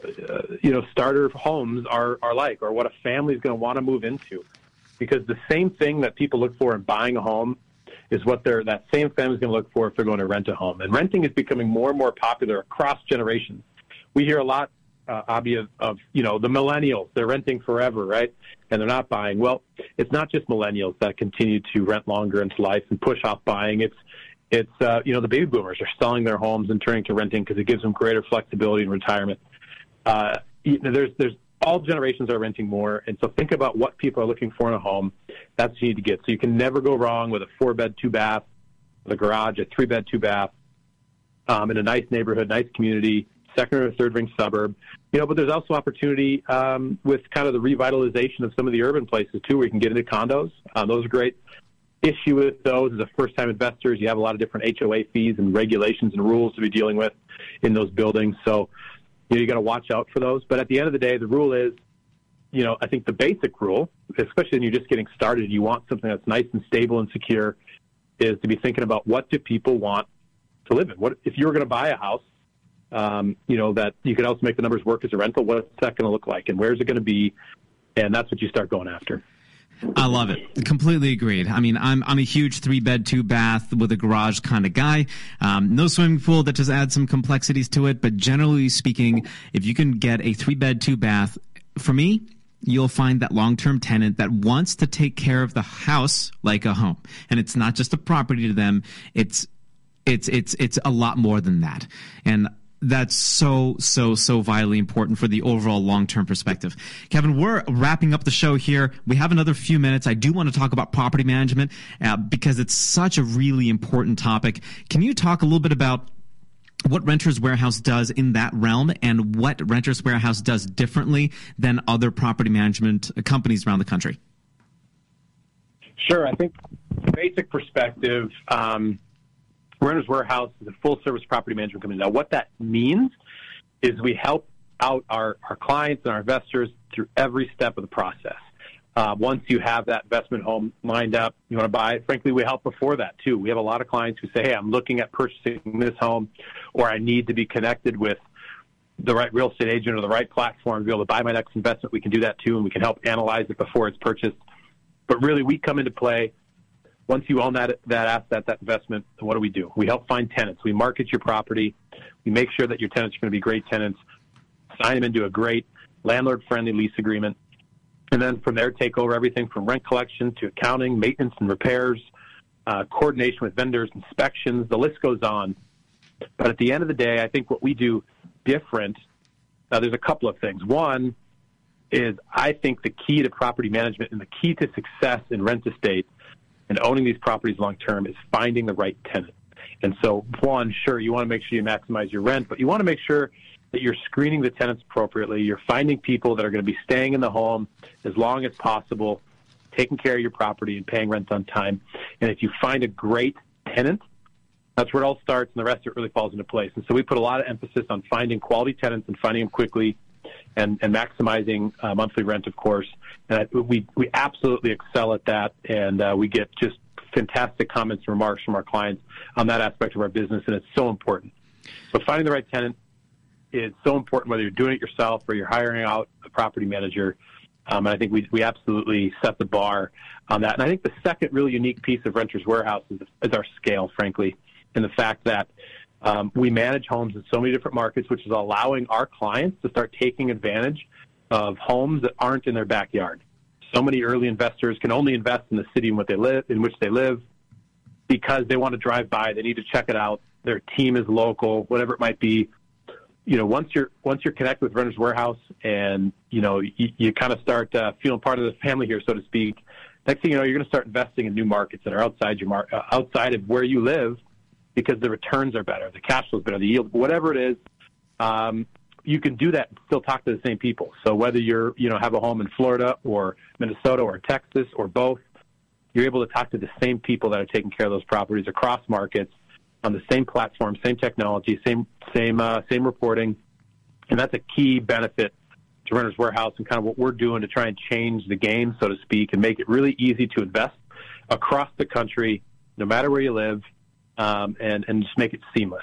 homes are like, or what a family is going to want to move into. Because the same thing that people look for in buying a home is what that same family is going to look for if they're going to rent a home. And renting is becoming more and more popular across generations. We hear a lot, Abby, of the millennials. They're renting forever, right? And they're not buying. Well, it's not just millennials that continue to rent longer into life and push off buying. It's the baby boomers are selling their homes and turning to renting because it gives them greater flexibility in retirement. There's all generations are renting more, and so think about what people are looking for in a home. That's what you need to get. So you can never go wrong with a 4-bed, 2-bath, with a garage, a 3-bed, 2-bath, in a nice neighborhood, nice community, second or third ring suburb. But there's also opportunity with kind of the revitalization of some of the urban places too, where you can get into condos. Those are great. Issue with those as a first-time investor is you have a lot of different HOA fees and regulations and rules to be dealing with in those buildings. So you got to watch out for those. But at the end of the day, the rule is, I think the basic rule especially when you're just getting started, you want something that's nice and stable and secure, is to be thinking about what do people want to live in. What if you were going to buy a house, that you could also make the numbers work as a rental, what's that going to look like and where's it going to be? And that's what you start going after. I love it. Completely agreed. I mean, I'm a huge 3-bed, 2-bath with a garage kind of guy. No swimming pool, that just adds some complexities to it. But generally speaking, if you can get a 3-bed, 2-bath, for me, you'll find that long-term tenant that wants to take care of the house like a home. And it's not just a property to them. It's a lot more than that. And that's so vitally important for the overall long-term perspective. Kevin, we're wrapping up the show here. We have another few minutes. I do want to talk about property management because it's such a really important topic. Can you talk a little bit about what Renters Warehouse does in that realm and what Renters Warehouse does differently than other property management companies around the country? Sure. I think the basic perspective, Renters Warehouse is a full-service property management company. Now, what that means is we help out our clients and our investors through every step of the process. Once you have that investment home lined up, you want to buy it. Frankly, we help before that, too. We have a lot of clients who say, hey, I'm looking at purchasing this home, or I need to be connected with the right real estate agent or the right platform to be able to buy my next investment. We can do that, too, and we can help analyze it before it's purchased. But really, we come into play. Once you own that asset, that investment, what do? We help find tenants. We market your property. We make sure that your tenants are going to be great tenants, sign them into a great landlord-friendly lease agreement, and then from there take over everything from rent collection to accounting, maintenance and repairs, coordination with vendors, inspections. The list goes on. But at the end of the day, I think what we do different, there's a couple of things. One is I think the key to property management and the key to success in rent estate and owning these properties long-term is finding the right tenant. And so, one, sure, you want to make sure you maximize your rent, but you want to make sure that you're screening the tenants appropriately. You're finding people that are going to be staying in the home as long as possible, taking care of your property and paying rent on time. And if you find a great tenant, that's where it all starts, and the rest of it really falls into place. And so we put a lot of emphasis on finding quality tenants and finding them quickly and maximizing monthly rent, of course. And we absolutely excel at that, and we get just fantastic comments and remarks from our clients on that aspect of our business, and it's so important. So finding the right tenant is so important, whether you're doing it yourself or you're hiring out a property manager. And I think we absolutely set the bar on that. And I think the second really unique piece of Renters Warehouse is our scale, frankly, and the fact that we manage homes in so many different markets, which is allowing our clients to start taking advantage of homes that aren't in their backyard. So many early investors can only invest in the city in which they live because they want to drive by. They need to check it out. Their team is local, whatever it might be. You know, once you're connected with Renters Warehouse and, you know, you kind of start feeling part of the family here, so to speak, next thing you know, you're going to start investing in new markets that are outside outside of where you live because the returns are better, the cash flow is better, the yield, whatever it is. You can do that and still talk to the same people. So whether you're, have a home in Florida or Minnesota or Texas or both, you're able to talk to the same people that are taking care of those properties across markets on the same platform, same technology, same reporting. And that's a key benefit to Renters Warehouse and kind of what we're doing to try and change the game, so to speak, and make it really easy to invest across the country, no matter where you live, and just make it seamless.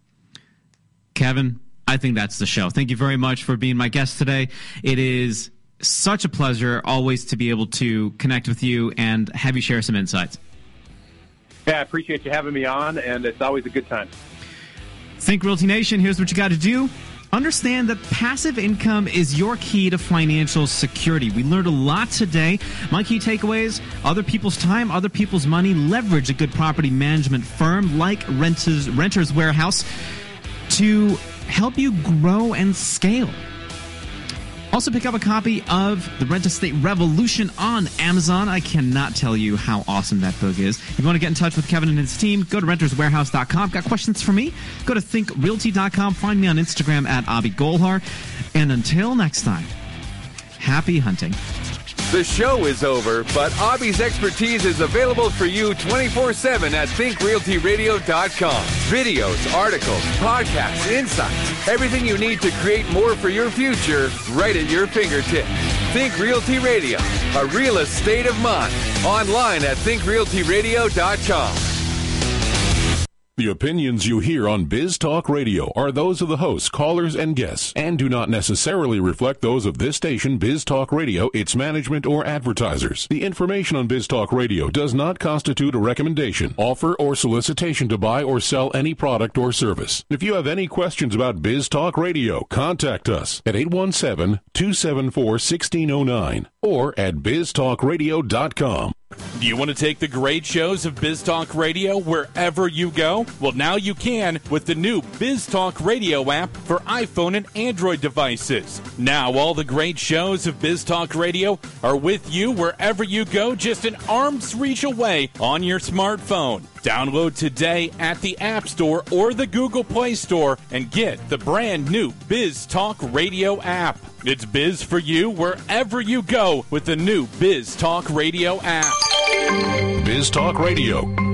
Kevin, I think that's the show. Thank you very much for being my guest today. It is such a pleasure always to be able to connect with you and have you share some insights. Yeah, I appreciate you having me on, and it's always a good time. Think Realty Nation, here's what you got to do. Understand that passive income is your key to financial security. We learned a lot today. My key takeaways: other people's time, other people's money. Leverage a good property management firm like Renters Warehouse to help you grow and scale. Also pick up a copy of The Rent Estate Revolution on Amazon. I cannot tell you how awesome that book is. If you want to get in touch with Kevin and his team, go to renterswarehouse.com. Got questions for me? Go to thinkrealty.com. Find me on Instagram at Abhi Golhar. And until next time, happy hunting. The show is over, but Abhi's expertise is available for you 24/7 at thinkrealtyradio.com. Videos, articles, podcasts, insights, everything you need to create more for your future right at your fingertips. Think Realty Radio, a real estate of mind. Online at thinkrealtyradio.com. The opinions you hear on Biz Talk Radio are those of the hosts, callers, and guests, and do not necessarily reflect those of this station, Biz Talk Radio, its management, or advertisers. The information on Biz Talk Radio does not constitute a recommendation, offer, or solicitation to buy or sell any product or service. If you have any questions about Biz Talk Radio, contact us at 817-274-1609 or at biztalkradio.com. Do you want to take the great shows of Biz Talk Radio wherever you go? Well, now you can with the new Biz Talk Radio app for iPhone and Android devices. Now all the great shows of Biz Talk Radio are with you wherever you go, just an arm's reach away on your smartphone. Download today at the App Store or the Google Play Store and get the brand new Biz Talk Radio app. It's Biz for you wherever you go with the new Biz Talk Radio app. Biz Talk Radio.